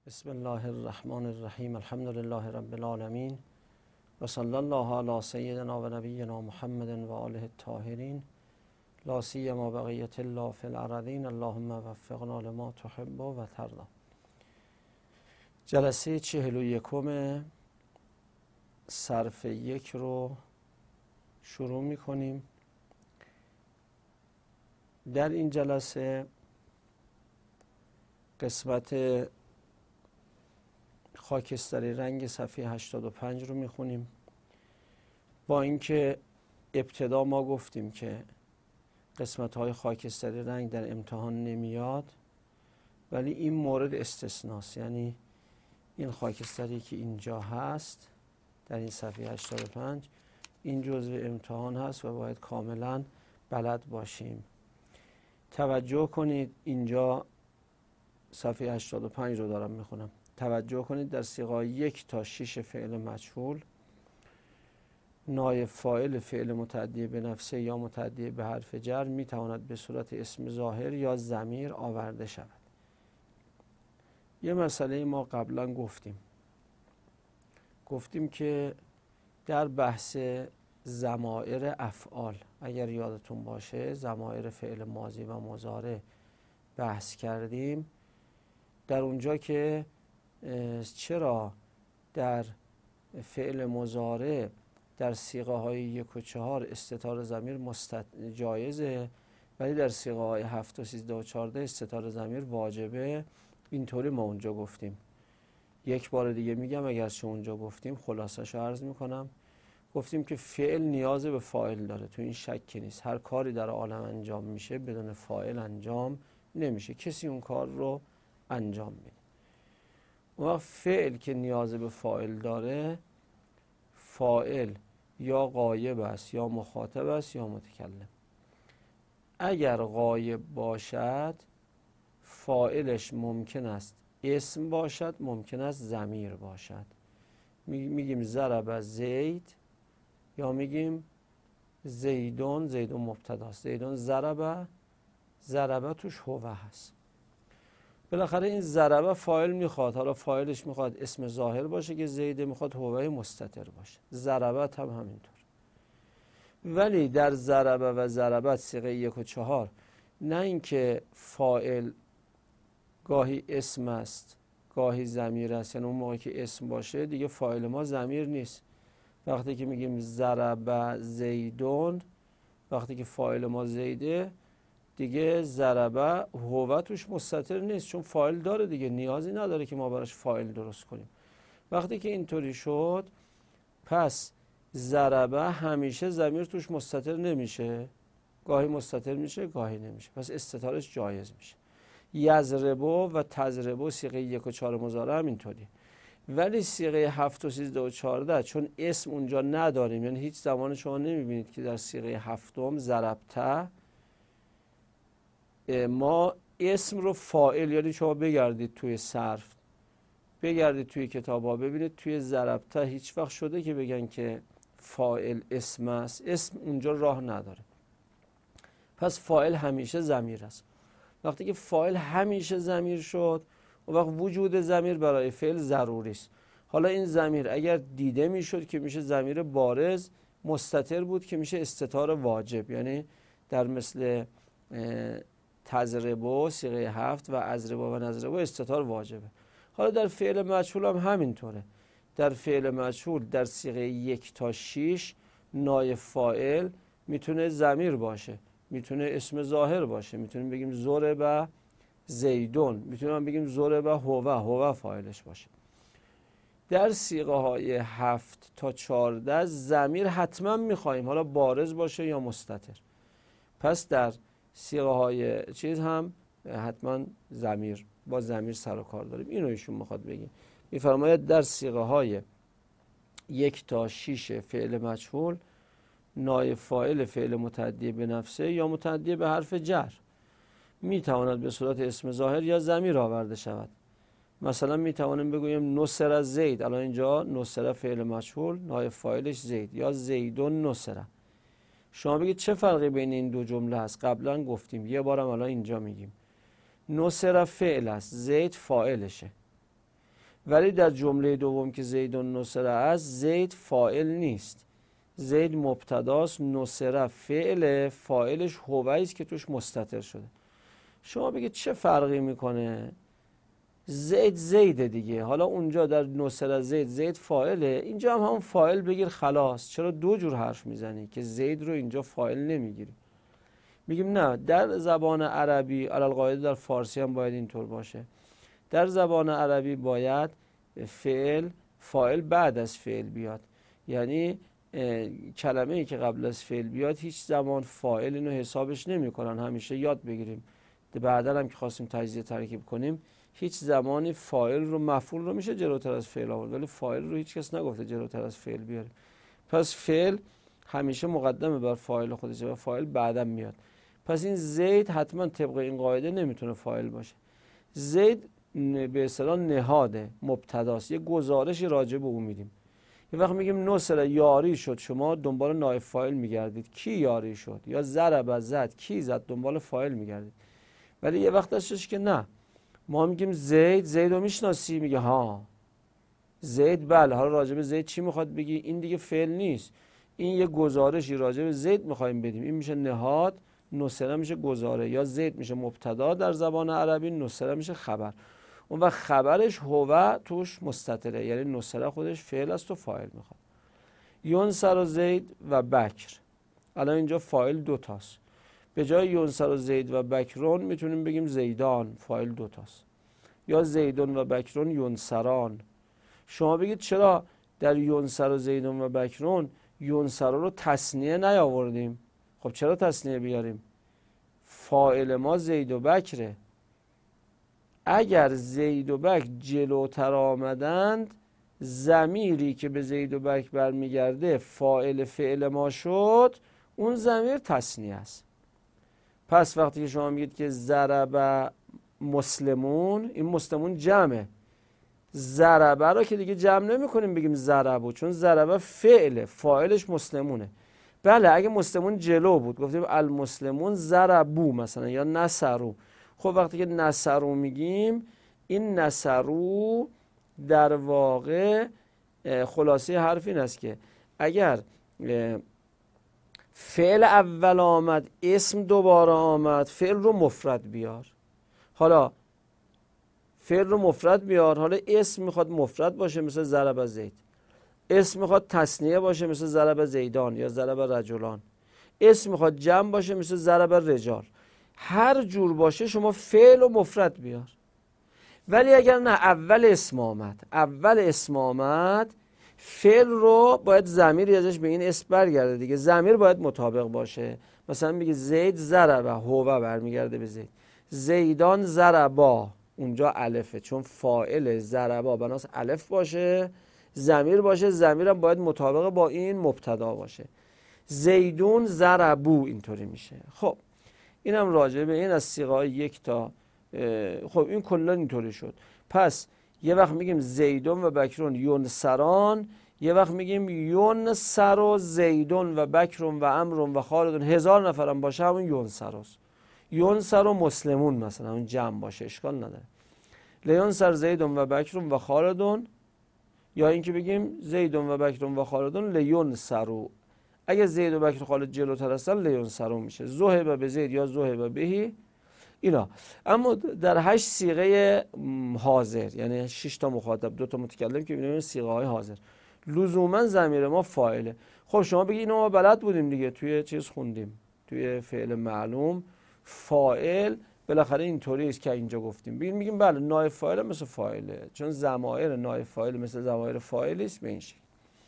بسم الله الرحمن الرحیم. الحمد لله رب العالمین و صلی الله علی سیدنا و نبینا محمد و آله الطاهرین لا سیما بقیة الله فی الارضین اللهم وفقنا لما تحب و ترضی. جلسه 41 صرف 1 رو شروع می کنیم. در این جلسه قسمت خاکستری رنگ صفحه 85 رو میخونیم. با اینکه ابتدا ما گفتیم که قسمت های خاکستری رنگ در امتحان نمیاد، ولی این مورد استثناست. یعنی این خاکستری که اینجا هست در این صفحه 85 این جزء امتحان هست و باید کاملا بلد باشیم. توجه کنید، اینجا صفحه 85 رو دارم میخونم. توجه کنید در صیغه‌های 1 تا 6 فعل مجهول نایب فاعل فعل متعدی به نفسه یا متعدی به حرف جر میتواند به صورت اسم ظاهر یا ضمیر آورده شود. یه مسئله ما قبلا گفتیم که در بحث ضمائر افعال، اگر یادتون باشه ضمائر فعل ماضی و مضارع بحث کردیم. در اونجا که چرا در فعل مضارع در صیغه های 1 و 4 استتار ضمیر جایزه، ولی در صیغه های 7 و 13 و 14 استتار ضمیر واجبه. اینطوری ما اونجا گفتیم. یک بار دیگه میگم، اگرچه اونجا گفتیم خلاصش رو عرض میکنم. گفتیم که فعل نیاز به فاعل داره، تو این شک نیست. هر کاری در عالم انجام میشه بدون فاعل انجام نمیشه، کسی اون کار رو انجام میده. و فعل که نیاز به فاعل داره، فاعل یا غایب است یا مخاطب است یا متکلم. اگر غایب باشد فاعلش ممکن است اسم باشد، ممکن است ضمیر باشد. میگیم ضرب زید یا میگیم زیدون. زیدون مبتداست، زیدون ضربه توش هو هست. بالاخره این ضربه فاعل میخواد، حالا فاعلش میخواد اسم ظاهر باشه که زیده، میخواد هوه مستتر باشه. ضربت هم همینطور. ولی در ضربه و ضربت صیغه 1 و 4 نه اینکه فاعل گاهی اسم است گاهی ضمیر است، یعنی اون موقع که اسم باشه دیگه فاعل ما ضمیر نیست. وقتی که میگیم ضربه زیدون، وقتی که فاعل ما زیده دیگه ضربه هو توش مستتر نیست، چون فاعل داره دیگه، نیازی نداره که ما براش فاعل درست کنیم. وقتی که اینطوری شد پس ضربه همیشه ضمیر توش مستتر نمیشه، گاهی مستتر میشه گاهی نمیشه، پس استتارش جایز میشه. یضربو و تضربو صیغه 1 و 4 مضارع هم اینطوری. ولی صیغه 7 و 13 و 14 چون اسم اونجا نداریم، یعنی هیچ زمان شما نمیبینید که در صیغه 7 ضربته ما اسم رو فاعل، یعنی شما بگردید توی صرف، بگردید توی کتاب ها ببینید توی ضربته هیچ وقت شده که بگن که فاعل اسم است. اسم اونجا راه نداره، پس فاعل همیشه ضمیر است. وقتی که فاعل همیشه ضمیر شد، اون وقت وجود ضمیر برای فعل ضروری است. حالا این ضمیر اگر دیده میشد که میشه ضمیر بارز، مستتر بود که میشه استتار واجب، یعنی در مثل تضربو صیغه 7 و اضربو و نضربو استتار واجبه. حالا در فعل مجهول هم همینطوره. در فعل مجهول در صیغه 1 تا 6 نایب فاعل میتونه ضمیر باشه، میتونه اسم ظاهر باشه. میتونیم بگیم ضرب زیدون، میتونیم بگیم ضرب هو فاعلش باشه. در صیغه های 7 تا 14 ضمیر حتما میخوایم، حالا بارز باشه یا مستتر. پس در صیغه های چیز هم حتما ضمیر، با ضمیر سر و کار داریم. اینو ایشون میخواد بگیم. میفرماید در صیغه های 1 تا 6 فعل مجهول نایب فاعل فعل متعدی به نفسه یا متعدی به حرف جر میتواند به صورت اسم ظاهر یا ضمیر آورده شود. مثلا میتوانیم بگوییم نصر زید. الان اینجا نصر فعل مجهول نایب فاعلش زید، یا زیدون نصر. شما بگید چه فرقی بین این دو جمله هست؟ قبلا گفتیم، یه بارم الان اینجا میگیم. نصر فعل است، زید فاعلشه. ولی در جمله دوم که زید نصره است، زید فاعل نیست، زید مبتداست، نصره فعل، فاعلش هو است که توش مستتر شده. شما بگید چه فرقی میکنه؟ زید زیده دیگه. حالا اونجا در نصره زید فاعله، اینجا هم همون فاعل بگیر خلاص. چرا دو جور حرف میزنی که زید رو اینجا فاعل نمیگیری؟ میگیم نه، در زبان عربی علالقاعده در فارسی هم باید اینطور باشه. در زبان عربی باید فاعل بعد از فعل بیاد. یعنی کلمه ای که قبل از فعل بیاد هیچ زمان فاعل اینو حسابش نمیکنن. همیشه یاد بگیریم، بعدا هم که خواستیم تجزیه ترکیب کنیم، هیچ زمانی فاعل رو مفعول رو میشه جلوتر از فعل آورد، ولی فاعل رو هیچ کس نگفته جلوتر از فعل بیاریم. پس فعل همیشه مقدمه بر فاعل خودشه و فاعل بعدم میاد. پس این زید حتما طبق این قاعده نمیتونه فاعل باشه. زید به اصطلاح نهاده، مبتداست، یه گزارشی راجع به اون میدیم. یه وقت میگیم نصره یاری شد، شما دنبال نایب فاعل میگردید، کی یاری شد؟ یا ضرب زد، کی زد؟ دنبال فاعل میگردید. ولی یه وقت هستش که نه، ما میگیم زید رو میشناسی؟ میگه ها زید، بله. حالا راجع به زید چی میخواد بگی؟ این دیگه فعل نیست، این یه گزارشی راجع به زید میخوایم بدیم. این میشه نهاد، نصره میشه گزاره، یا زید میشه مبتدا در زبان عربی، نصره میشه خبر. اون وقت خبرش هو توش مستتره، یعنی نصره خودش فعل است و فاعل میخواد. ینصر و زید و بکر، الان اینجا فاعل دوتاست. به جای ینصر و زید و بکرون میتونیم بگیم زیدان، فاعل دوتاست. یا زیدون و بکرون ینصران. شما بگید چرا در ینصر و زیدون و بکرون ینصر رو تثنیه نیاوردیم؟ خب چرا تثنیه بیاریم؟ فاعل ما زید و بکره. اگر زید و بکر جلوتر آمدند، ضمیری که به زید و بکر برمیگرده فاعل فعل ما شد، اون ضمیر تثنیه است. پس وقتی که شما میگید که ضرب مسلمون، این مسلمون جمعه. ضربه رو که دیگه جمع نمی کنیم بگیم ضربو، چون ضربه فعله، فاعلش مسلمونه. بله اگه مسلمون جلو بود گفتیم المسلمون ضربو مثلا، یا نصرو. خب وقتی که نصرو میگیم، این نصرو در واقع خلاصه حرف این است که اگر فعل اول آمد، اسم دوباره آمد، فعل رو مفرد بیار. حالا فعل رو مفرد بیار، حالا اسم میخواد مفرد باشه مثل ضرب زید، اسم میخواد تثنیه باشه مثل ضرب زیدان یا ضرب رجلان، اسم میخواد جمع باشه مثل ضرب رجال. هر جور باشه شما فعل و مفرد بیار. ولی اگر نه اول اسم آمد، فعل رو باید ضمیری ازش به این اسم برگرده دیگه. ضمیر باید مطابق باشه. مثلا میگه زید ضربه، هو برمیگرده به زید. زیدان ضربا، اونجا الفه، چون فاعل ضربا بناس الف باشه، ضمیر باشه، ضمیرم باید مطابق با این مبتدا باشه. زیدون ضربو، اینطوری میشه. خب اینم راجع به این از صیغه‌های یک تا خب این کلا اینطوری شد. پس یه وقت میگیم زیدون و بکرون ینصران، یه وقت میگیم ینصر و زیدون و بکرون و عمرون و خالدون، 1000 نفرم باشه همون ینصرست. ینصر و مسلمون مثلا اون جمع باشه اشکال نداره. لینصر زیدون و بکرون و خالدون، یا اینکه بگیم زیدون و بکرون و خالدون لینصرو. اگه زید و بکر و خالد جلوتر هستن لینصرو میشه. ذهب به زید یا ذهب بهی، اینا. اما در 8 صیغه حاضر، یعنی 6 تا مخاطب 2 تا متکلم که می‌بینیم صیغه های حاضر، لزوما ضمیر ما فاعله. خب شما بگید اینو ما بلد بودیم دیگه، توی چیز خوندیم، توی فعل معلوم فاعل بالاخره اینطوری است که اینجا گفتیم. میگیم بله نایب فاعل مثل فاعله، چون ضمایر نایب فاعل مثل ضمایر فاعل است به این شکل.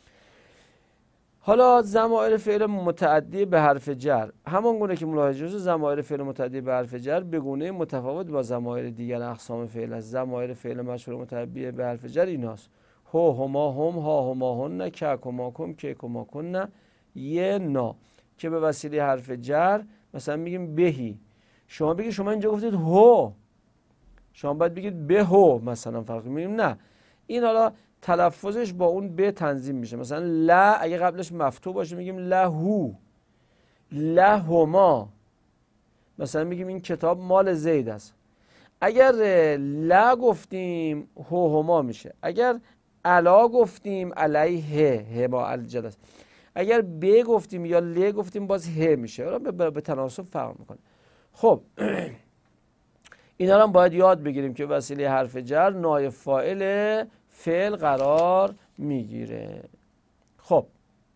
حالا ضمایر فعل متعدی به حرف جر، همان گونه که ملاحظه شده ضمایر فعل متعدی به حرف جر به گونه متفاوت با ضمایر دیگر اقسام فعل است. ضمایر فعل مشهور متعدی به حرف جر ایناست: هو، هما، هم، ها، هما، هن، که، کما، کم، که، کما، کن، یه، نا، که به وسیله حرف جر مثلا میگیم بهی. شما بگید شما اینجا گفتید هو، شما باید بگید به هو مثلا، فرق میگیم نه، این حالا تلفظش با اون به تنظیم میشه. مثلا لا اگه قبلش مفتوح باشه میگیم لهو، لهما. مثلا میگیم این کتاب مال زید است. اگر لا گفتیم هما میشه. اگر علا گفتیم علیه هما الجلس. اگر ب گفتیم یا ل گفتیم باز ه میشه. به تناسب فرق میکنه. خب اینا رو هم باید یاد بگیریم که وسیله حرف جر نایب فاعل فعل قرار میگیره. خب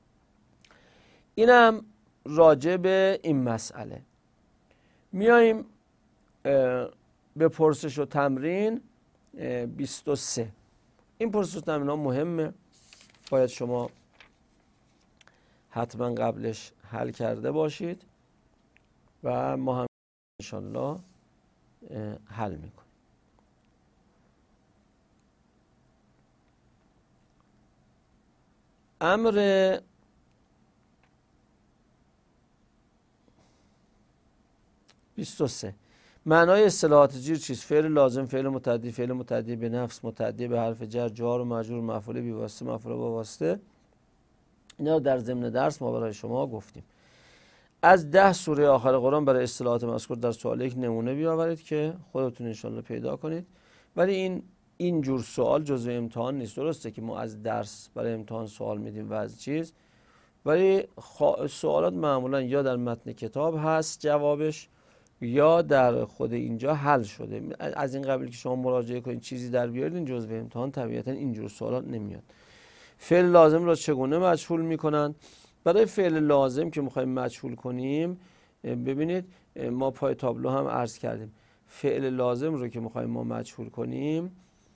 اینم راجع به این مسئله. میاییم به پرسش و تمرین 23. این پرسش و تمرین ها مهمه، باید شما حتما قبلش حل کرده باشید و ما هم انشالله حل میکنیم. امر (23) معنای اصطلاحات جیر چیست؟ فعل لازم، فعل متعدی، فعل متعدی به نفس، متعدی به حرف جر، جار و مجرور، مفعول بی واسطه، مفعول با واسطه. اینا رو در ضمن درس ما برای شما گفتیم. از 10 سوره آخر قرآن برای اصطلاحات مذکور در سوال یک نمونه بیاورید که خودتون انشالله پیدا کنید. ولی این جور سوال جزء امتحان نیست. درسته که ما از درس برای امتحان سوال میدیم و از چیز، ولی سوالات معمولا یا در متن کتاب هست جوابش یا در خود اینجا حل شده. از این قبیل که شما مراجعه کنید چیزی در بیارید این جزء امتحان طبیعتا اینجور سوالات نمیاد. فعل لازم را چگونه مجهول میکنن؟ برای فعل لازم که میخوایم مجهول کنیم، ببینید ما پای تابلو هم عرض کردیم، فعل لازم رو که میخوایم ما مجهول کنیم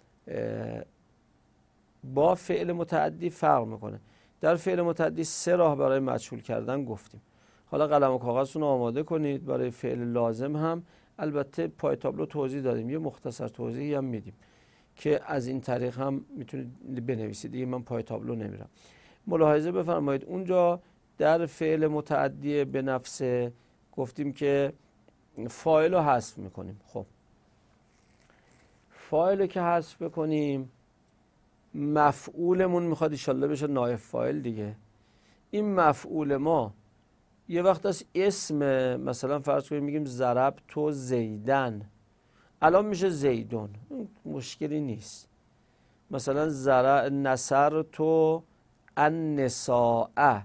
با فعل متعدی فرق میکنه. در فعل متعدی 3 راه برای مجهول کردن گفتیم. حالا قلم و کاغذتون آماده کنید. برای فعل لازم هم البته پای تابلو توضیح دادیم، یه مختصر توضیحی هم میدیم که از این طریق هم میتونید بنویسید. دیگه من پای تابلو نمیرم. ملاحظه بفرمایید اونجا در فعل متعدی به نفس گفتیم که فاعل رو حذف میکنیم. خب فاعل که حذف بکنیم مفعولمون میخواد انشالله بشه نایب فاعل دیگه. این مفعول ما یه وقت از اسم، مثلا فرض کنیم میگیم ضربت زیدن، الان میشه زیدون، مشکلی نیست. مثلا نصرت النساء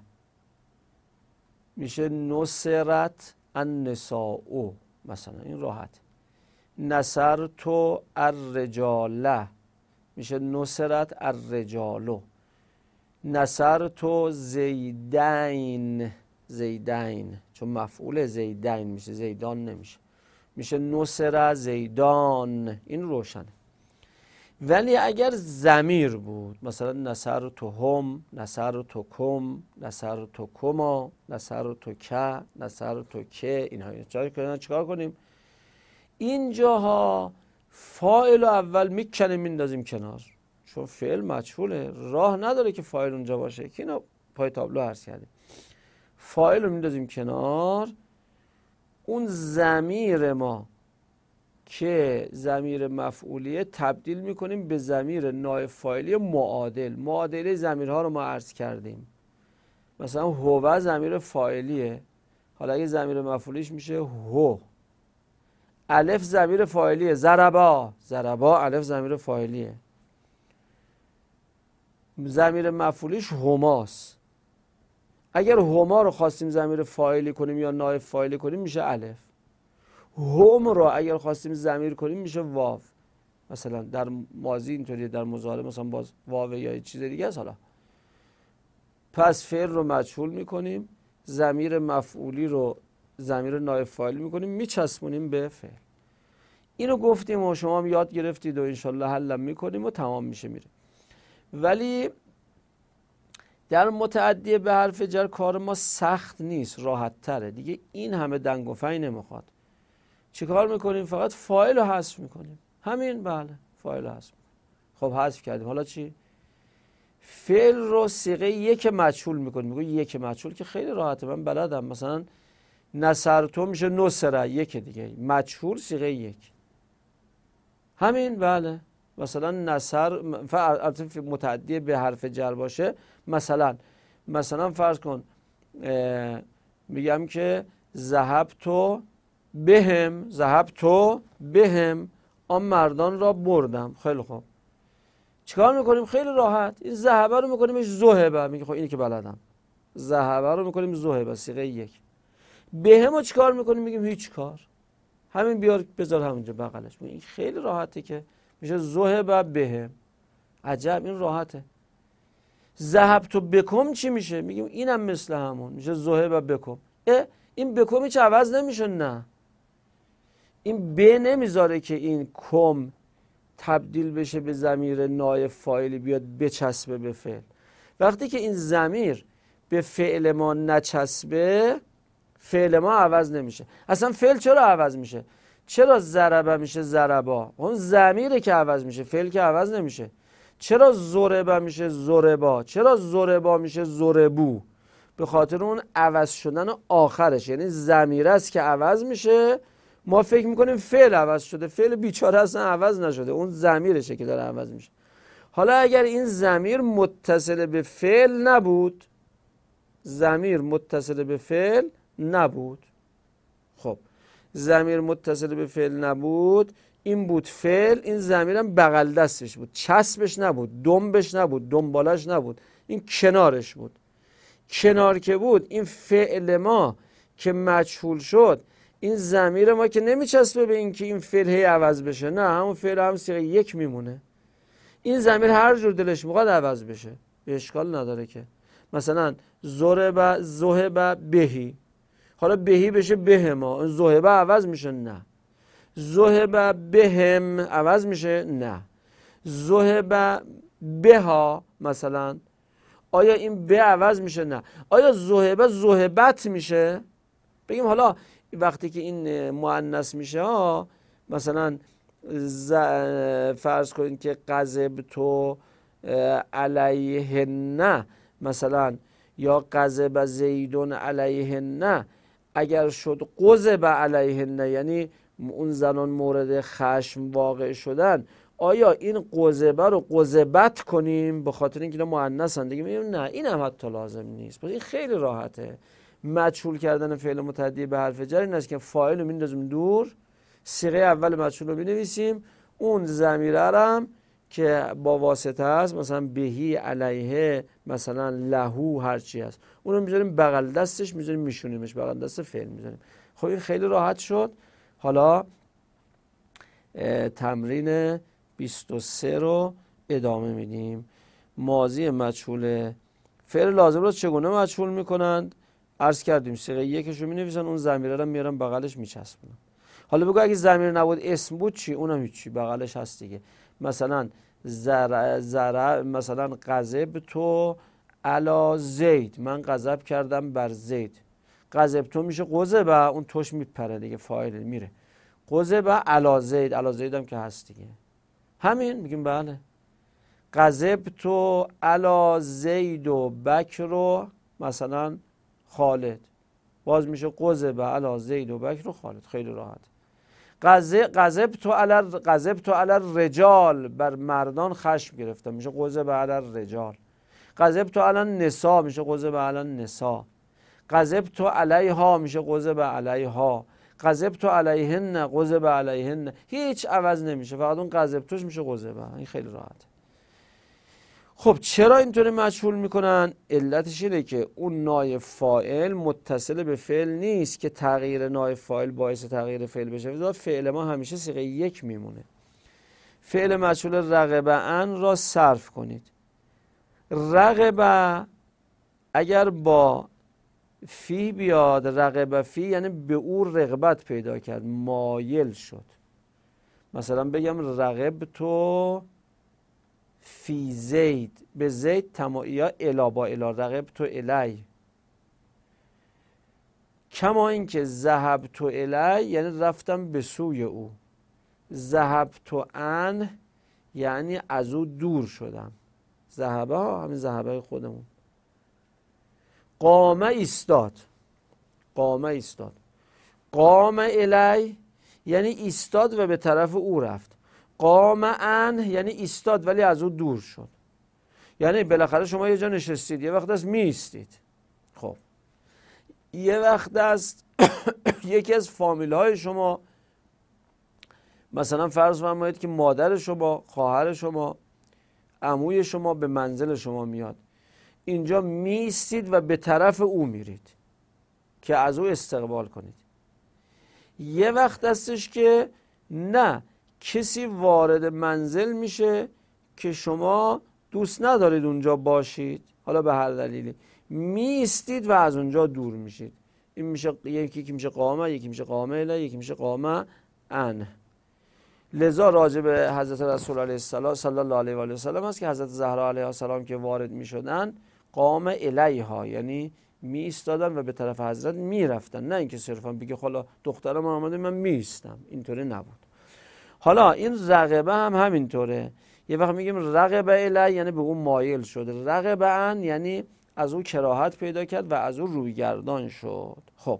میشه نصرت النساء، مثلا این راحت. نصرت الرجال میشه نصرت الرجال. نصرت زیدین، زیدین چون مفعول زیدین میشه، زیدان نمیشه، میشه نصر زیدان. این روشنه. ولی اگر ضمیر بود، مثلا نصرتهم، نصرتکم، نصرتکما، نصرتک، نصرتک، اینها چیکار کنیم؟ اینجاها فاعل رو اول میکنیم میندازیم کنار، چون فعل مجهوله، راه نداره که فاعل اونجا باشه که اینا پای تابلو عرض کردیم. فاعل رو میندازیم کنار، اون ضمیر ما که ضمیر مفعولیه تبدیل میکنیم به ضمیر نایب فاعلی معادل. معادله ضمیرها رو ما عرض کردیم. مثلا هو ضمیر فاعلیه، حالا اگه ضمیر مفعولیش میشه هو. الف ضمیر فاعلیه، ضربا، ضربا الف ضمیر فاعلیه. ضمیر مفعولیش هماست. اگر هما رو خواستیم ضمیر فاعلی کنیم یا نایب فاعلی کنیم میشه الف. هم رو اگر خواستیم ضمیر کنیم میشه واو. مثلا در ماضی اینطوریه، در مضارع مثلا باز واو یا چیز دیگه است. حالا پس فعل رو مجهول میکنیم، ضمیر مفعولی رو ضمیر نایب فاعلی میکنیم، میچسبونیم به فعل. اینو گفتیم و شما هم یاد گرفتید و انشالله حلم میکنیم و تمام میشه میره. ولی در متعدی به حرف جر کار ما سخت نیست، راحت تره دیگه. این همه دنگ و فنی نمیخواد. چیکار میکنیم؟ فقط فاعل رو حذف میکنیم. همین، بله فاعل رو حذف میکنیم. خب حذف کردیم، حالا چی؟ فعل رو صیغه یک مجهول میکنیم. میگه یک مجهول که خیلی راحته، من بلدم. مثلا نصرتو میشه نصره، یک دیگه مجهول صیغه یک. همین، بله. مثلا نصر متعدی به حرف جر باشه، مثلا فرض کن میگم که ذهبتو بهم، ذهبتو بهم آن مردان را بردم. خیلی خوب، چیکار میکنیم؟ خیلی راحت این ذهبه رو میکنیمش ذهبه. میگه خب اینی که بلدم. ذهبه رو میکنیم ذهبه، صیغه یک. بهم رو چیکار میکنیم؟ میگیم هیچ کار، همین بیار بذار همونجا بغلش. این خیلی راحته که میشه ذهبه بهم. عجب، این راحته. ذهبت بکم چی میشه؟ میگیم اینم مثل همون، میشه ذهبه بکم. این بکم هیچ عوض نمیشه. نه، این به نمیذاره که این کم تبدیل بشه به ضمیر نایب فاعلی بیاد بچسبه به فعل. وقتی که این ضمیر به فعل ما نچسبه، فعل ما عوض نمیشه. اصلا فعل چرا عوض میشه؟ چرا ضربه میشه ضربا؟ اون ضمیره که عوض میشه، فعل که عوض نمیشه. چرا ضربه میشه ضربا؟ چرا ضربا میشه ضربو؟ به خاطر اون عوض شدن آخرش، یعنی ضمیر است که عوض میشه. ما فکر میکنیم فعل عوض شده، فعل بیچاره اصلا عوض نشده، اون ضمیرشه که داره عوض میشه. حالا اگر این ضمیر متصل به فعل نبود، ضمیر متصل به فعل نبود، خب ضمیر متصل به فعل نبود، این بود فعل، این ضمیرم بغل دستش بود، چسبش نبود، دنبش نبود، دنبالش نبود، این کنارش بود. کنار که بود، این فعل ما که مجهول شد، این ضمیر ما که نمیچسبه به این که این فعل هی عوض بشه، نه، همون فعل هم صیغه یک میمونه. این ضمیر هر جور دلش میخواد عوض بشه، به اشکال نداره که. مثلا ضرب ذهب بهی، حالا بهی بشه بهما، ذهب عوض میشه؟ نه. ذهب بهم عوض میشه؟ نه. ذهب بها مثلا، آیا این به عوض میشه؟ نه. آیا ذهب ذهبت میشه؟ بگیم حالا وقتی که این مؤنث میشه ها، مثلا فرض کنید که غضبت علیهن مثلا، یا غضب زیدون علیهن، اگر شد غضب علیهن، یعنی اون زنان مورد خشم واقع شدن، آیا این غضبه رو غضبت کنیم به خاطر اینکه اینا مؤنثن؟ دیگه میگیم نه، این هم حتی لازم نیست. این خیلی راحته. مجهول کردن فعل متعدی به حرف جر این است که فاعل رو میندازیم دور، صیغه اول مجهول رو مینویسیم، اون ضمیره هم که با واسطه است، مثلا بهی، علیه، مثلا لهو، هر چی هست، اون رو میذاریم بغل دستش، میذاریم میشونیمش بغل دست فعل میذاریم. خب این خیلی راحت شد. حالا تمرین 23 رو ادامه میدیم. ماضی مجهول فعل لازم رو چگونه مجهول میکنند؟ عرض کردیم صیغه یکش رو مینویسن، اون ضمیره رو میارن بغلش میچسبونن. حالا بگو اگه ضمیر نبود اسم بود چی؟ اونم هیچی، بغلش هست دیگه. مثلا مثلا غضبت علی زید، من غضب کردم بر زید. غضبت میشه غضب، اون توش میپره دیگه، فاعل میره. غضب علی زید، علی زید هم که هست دیگه، همین میگیم بله. غضبت علی زید و بکر و مثلا خالد، باز میشه غضب علی زید و بکر و خالد. خیلی راحت. غضبت علی الرجال، بر مردان خشم گرفتم، میشه غضب علی الرجال. غضبت علی النساء، میشه غضب علی النساء. غضبت علیها، میشه غضب علیها. غضبت علیهن، غضب علیهن. هیچ عوض نمیشه، فقط اون غضبتش میشه غضب. این خیلی راحت. خب چرا اینطوری مجهول میکنن؟ علتش اینه که اون نایب فاعل متصل به فعل نیست که تغییر نایب فاعل باعث تغییر فعل بشه. فعل ما همیشه صیغه یک میمونه. فعل مجهول رغبه ان را صرف کنید. رغبه اگر با فی بیاد، رغبه فی یعنی به او رغبت پیدا کرد، مایل شد. مثلا بگم رغبتو فی زید، به زید تماعی الا با الا، رغبتو الی. کما این که ذهبتو الی یعنی رفتم به سوی او. ذهبتو ان یعنی از او دور شدم. ذهبه ها همین ذهبه خودمون. قام ایستاد، قام ایستاد. قام الی یعنی ایستاد و به طرف او رفت. قام ان یعنی ایستاد ولی از او دور شد. یعنی بالاخره شما یه جا نشستید، یه وقت است می ایستید. خب یه وقت است یکی از فامیل های شما مثلا فرض فرمایید که مادر شما، خواهر شما، عموی شما به منزل شما میاد، اینجا میستید و به طرف او میرید که از او استقبال کنید. یه وقت هستش که نه، کسی وارد منزل میشه که شما دوست ندارید اونجا باشید، حالا به هر دلیلی میستید و از اونجا دور میشید. این میشه یکی میشه قامه، یکی میشه قامه اله، یکی میشه قامه ان. لذا راجع به حضرت رسول علیه السلام صلی الله علیه و آله و سلم است که حضرت زهرا علیها السلام که وارد میشدن قام الیها، یعنی می ایستادن و به طرف حضرت می رفتن، نه اینکه صرفا بگه حالا دخترم آمده من می ایستم، اینطوری نبود. حالا این رغبه هم همینطوره. یه وقت میگیم رغبه الی یعنی به اون مایل شد، رغبه ان یعنی از او کراهت پیدا کرد و از او رویگردان شد. خب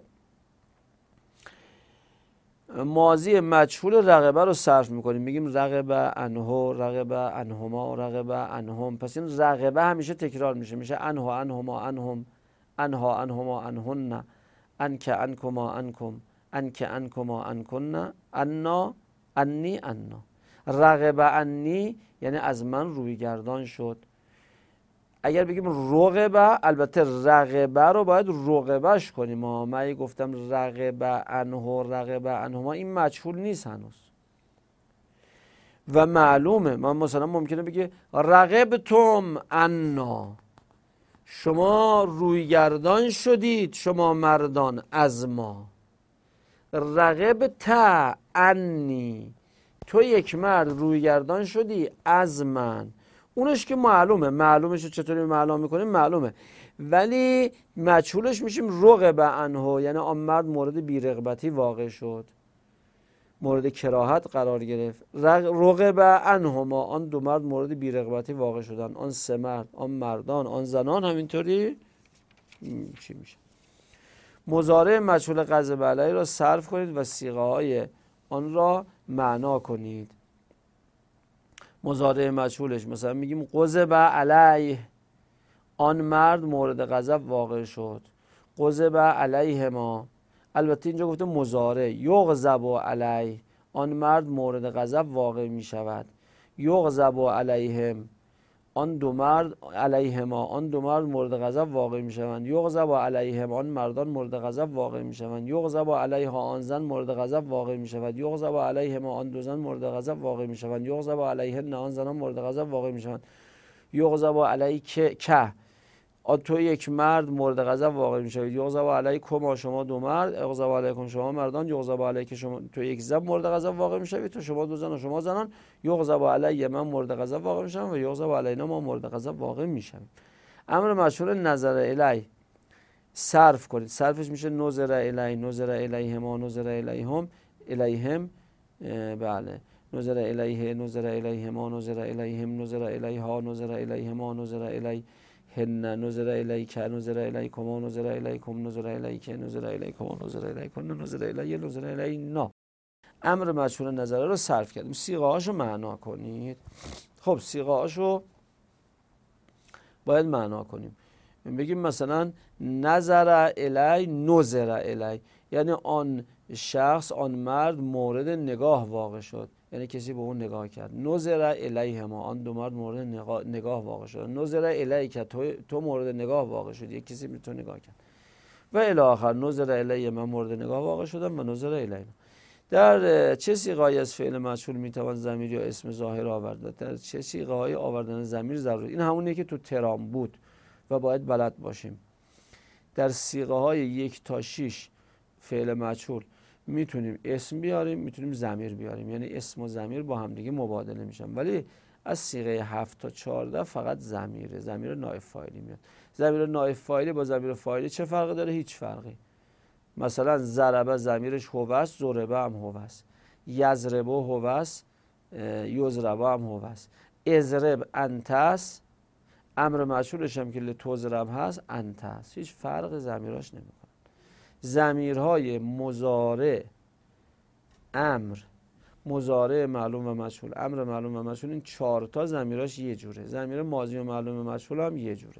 ماضی مجهول رغبه رو صرف میکنیم، میگیم رغبه انه، رغبه انهما، رغبه انهم. پس این رغبه همیشه تکرار میشه، میشه انه، انهما، انهم، انها، انهما، انهن، انک، انکما، انکم، انک، انکما، انکن، انا، انی، انا. رغبه انی یعنی از من رویگردان شد. اگر بگیم رغبه، البته رغبه رو باید رغبهش کنیم. من گفتم رغبه انه، رغبه انهما، این مجهول نیست هنوز و معلومه. من مثلا ممکنه بگه رغبتم انا، شما رویگردان شدید شما مردان از ما. رغبت انی، تو یک مرد رویگردان شدی از من. اونش که معلومش رو چطوری معلوم میکنیم معلومه، ولی مجهولش میشیم رغبه عنه، یعنی آن مرد مورد بیرغبتی واقع شد، مورد کراهت قرار گرفت. رغبه عنهما، آن دو مرد مورد بیرغبتی واقع شدن، آن سه مرد، آن مردان، آن زنان. همینطوری چی میشه؟ مضارع مجهول غضب علیه را صرف کنید و صیغه های آن را معنا کنید. مضارع مجهولش مثلا میگیم غضب علیه، آن مرد مورد غضب واقع شد. غضب علیهما، البته اینجا گفته مضارع. یغضب علیه، آن مرد مورد غضب واقع می شود. یغضب علیهم، آن دو مرد، علیهما، آن دو مرد مورد غضب واقع می شوند. یغضب علیهم، آن مردان مورد غضب واقع می شوند. یغضب علیها، آن زن مورد غضب واقع می شود. یغضب علیهما، آن دو زن مورد غضب واقع می شوند. یغضب علیهن، آن زنان مورد غضب واقع می شوند. یغضب علیک، تو یک مرد مورد غضب واقع می شوید. یغضب علیکما، شما دو مرد. یغضب علیکم، شما مردان. یغضب علیک، شما تو یک زن مورد غضب واقع می شوید، تو شما دو زن و شما زنان. یغضب علی، من مورد غضب واقع می شوم و یغضب علینا، ما مورد غضب واقع می شویم. امر مشهور نظر الی صرف کنید. صرفش میشه نظر الی، نظر الیهما، نظر الیهم، الیهم، بله، نظر الیه، نظر الیهما، نظر الیهم، نظر الیها، نظر الیهما، نظر الی هن، نظر الیک، نظر الیکما، نظر الیکم، نظر الیک، نظر الیکما، نظر الیکن، نظر الی، نظر الینا. امر مجهول نظره رو صرف کردیم. صیغه هاشو معنا کنید. خب صیغه هاشو باید معنا کنیم. بگیم مثلا نظر الی، نظر الی، یعنی آن شخص، آن مرد مورد نگاه واقع شد، یعنی کسی به اون نگاه کرد. نظر الیهما، آن دو مرد مورد نگاه واقع شد. نظر الیک، تو مورد نگاه واقع شد، یک کسی به تو نگاه کرد. و الی آخر. نظر الی، من مورد نگاه واقع شدم و نظر الینا. در چه صیغه‌ای از فعل مجهول میتوان ضمیر یا اسم ظاهر آورد؟ در چه صیغه‌های آوردن ضمیر ضروری؟ این همونیه که تو ترام بود و باید بلد باشیم. در صیغه‌های 1 تا 6 فعل مجهول میتونیم اسم بیاریم، میتونیم ضمیر بیاریم، یعنی اسم و ضمیر با هم دیگه مبادله میشن. ولی از صیغه 7 تا 14 فقط ضمیره، ضمیر نائب فاعلی میاد. ضمیر نائب فاعلی با ضمیر فاعلی چه فرقی داره؟ هیچ فرقی. مثلا ضربه ضمیرش هو است، ضربه هم هو است. یضرب هو است، یضرب هم هو است. اضرب انت است، امر مجهولش هم که لتضرب هست انت است. هیچ فرق ضمیراش نمیکنه. ضمیرهای مضارع، امر، مضارع معلوم و مجهول، امر معلوم و مجهول، این 4 تا ضمیراش یه جوره. ضمیر ماضی و معلوم و مجهول هم یه جوره.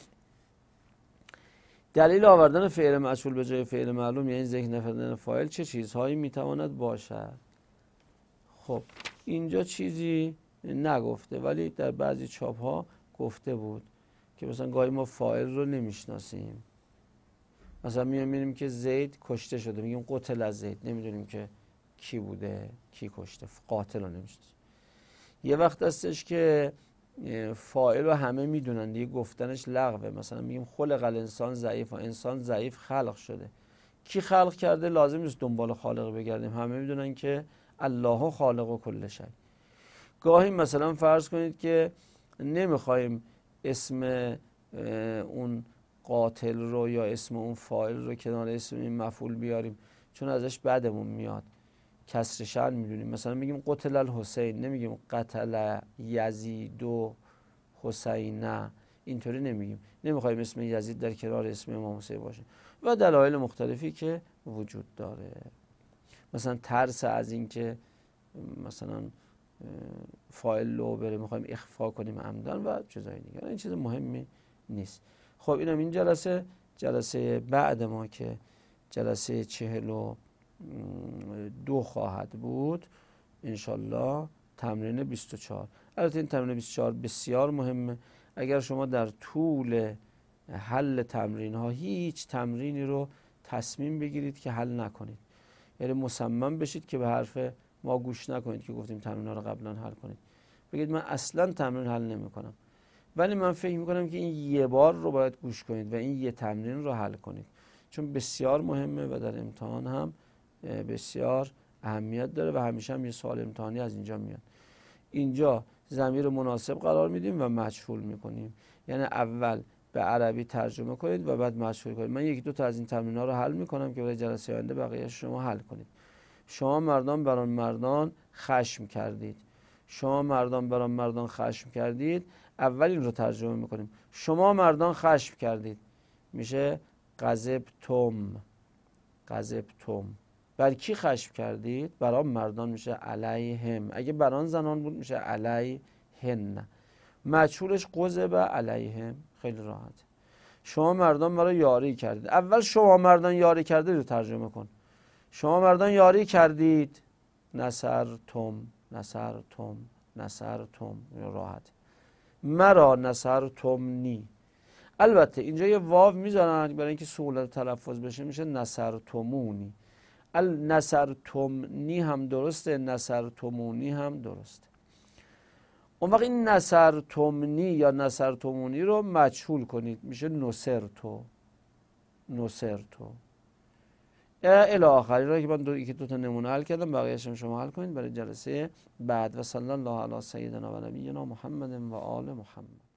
دلیل آوردن فعل مجهول به جای فعل معلوم یعنی ذکر نکردن فاعل چه چیزهایی میتواند باشد؟ خب اینجا چیزی نگفته، ولی در بعضی چاپ ها گفته بود که مثلا گاهی ما فاعل رو نمیشناسیم، مثلا میبینیم که زید کشته شده میگیم قتل از زید، نمیدونیم که کی بوده کی کشته، قاتل رو نمیشناسیم. یه وقت هستش که فاعل رو همه میدونن دیگه گفتنش لغوه، مثلا میگیم خلق الانسان ضعیف، انسان ضعیف خلق شده، کی خلق کرده لازم نیست دنبال خالق بگردیم، همه میدونن که الله خالق کل شیء. گاهی مثلا فرض کنید که نمیخوایم اسم اون قاتل رو یا اسم اون فاعل رو کنار اسم این مفعول بیاریم چون ازش بدمون میاد، کسر شأن میدونیم، مثلا میگیم قتل الحسین، نمیگیم قتل یزید و حسین، نه اینطوری نمیگیم، نمیخوایم اسم یزید در کنار اسم امام حسین باشه و دلایل مختلفی که وجود داره، مثلا ترس از این که مثلا فاعل رو بریم میخوایم اخفا کنیم عمدن و چیزای دیگه، این چیز مهمی نیست. خب اینم این جلسه بعد ما که جلسه 42 خواهد بود انشالله، تمرین 24. البته این تمرین 24 بسیار مهمه، اگر شما در طول حل تمرین ها هیچ تمرینی رو تصمیم بگیرید که حل نکنید، یعنی مصمم بشید که به حرف ما گوش نکنید که گفتیم تمرین ها رو قبلا حل کنید، بگید من اصلا تمرین حل نمی کنم، ولی من فکر میکنم که این یه بار رو باید گوش کنید و این یه تمرین رو حل کنید، چون بسیار مهمه و در امتحان هم بسیار اهمیت داره و همیشه هم یه سوال امتحانی از اینجا میاد. اینجا ضمیر مناسب قرار میدیم و مجهول میکنیم، یعنی اول به عربی ترجمه کنید و بعد مجهول کنید. من یکی دو تا از این تمرین‌ها رو حل میکنم که برای جلسه آینده بقیه شما حل کنید. شما مردان بران مردان خشم کردید، شما مردان بران مردان خشم کردید، اول این رو ترجمه میکنیم، شما مردان خشم کردید میشه غضبتم، غضبتم. بر کی خشم کردید؟ بران مردان میشه علیهم، اگه بران زنان بود میشه علیهن، مجهولش غضب علیهم، خیلی راحت. شما مردان برای یاری کردید، اول شما مردان یاری کردید رو ترجمه کن، شما مردان یاری کردید، نصرتم، نصرتم، نصرتم، راحت. مرا نصرتمنی، البته اینجا یه واو میذارن برای اینکه سهولت تلفظ بشه، میشه نصرتمونی. نصرتمنی هم درسته، نصرتمونی هم درسته. اون وقت این نصرتمنی یا نصرتمونی رو مجهول کنید میشه نصرتو، نصرتو الی آخری رو که من یکی دو تا نمونه حل کردم، بقیه‌اش هم شما حل کنید برای جلسه بعد. و صلی الله علی سیدنا و نبینا محمد و آل محمد.